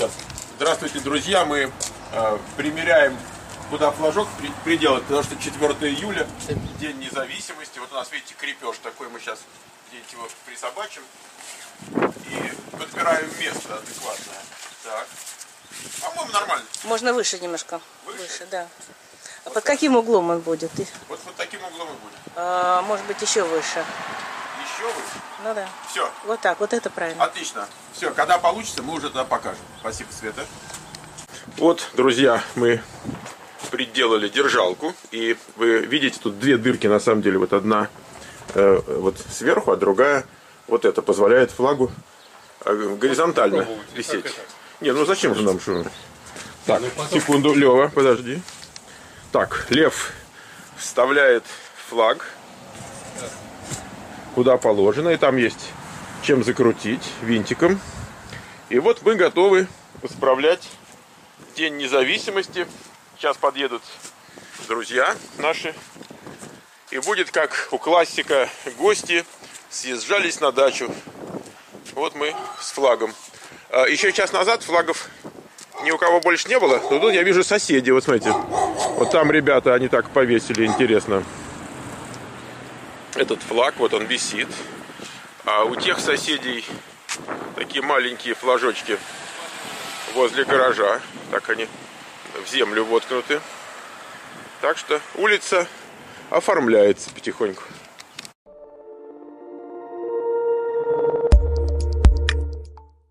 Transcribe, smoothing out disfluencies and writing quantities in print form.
Здравствуйте, друзья! Мы примеряем, куда флажок приделать, потому что 4 июля, День независимости. Вот у нас, видите, крепеж такой, мы сейчас где-нибудь его присобачим и подбираем место адекватное. Так. По-моему, нормально. Можно выше немножко. Выше, да. А вот под так. каким углом он будет? Вот таким углом и будет. Может быть, еще выше. Еще выше? Ну да. Все. Вот так, вот это правильно. Отлично. Все, когда получится, мы уже тогда покажем. Спасибо, Света. Вот, друзья, мы приделали держалку. И вы видите, тут две дырки, на самом деле. Вот одна вот сверху, а другая вот это позволяет флагу горизонтально висеть. Не, ну зачем же нам что? Так, секунду, Лева, подожди. Так, Лев вставляет флаг куда положено, и там есть чем закрутить винтиком. И вот мы готовы справлять День независимости. Сейчас подъедут друзья наши, и будет как у классика: гости съезжались на дачу. Вот мы с флагом. Еще час назад флагов ни у кого больше не было, но тут я вижу соседей. Вот смотрите, вот там ребята, они так повесили, интересно. Этот флаг, вот он висит. А у тех соседей такие маленькие флажочки возле гаража. Так они в землю воткнуты. Так что улица оформляется потихоньку.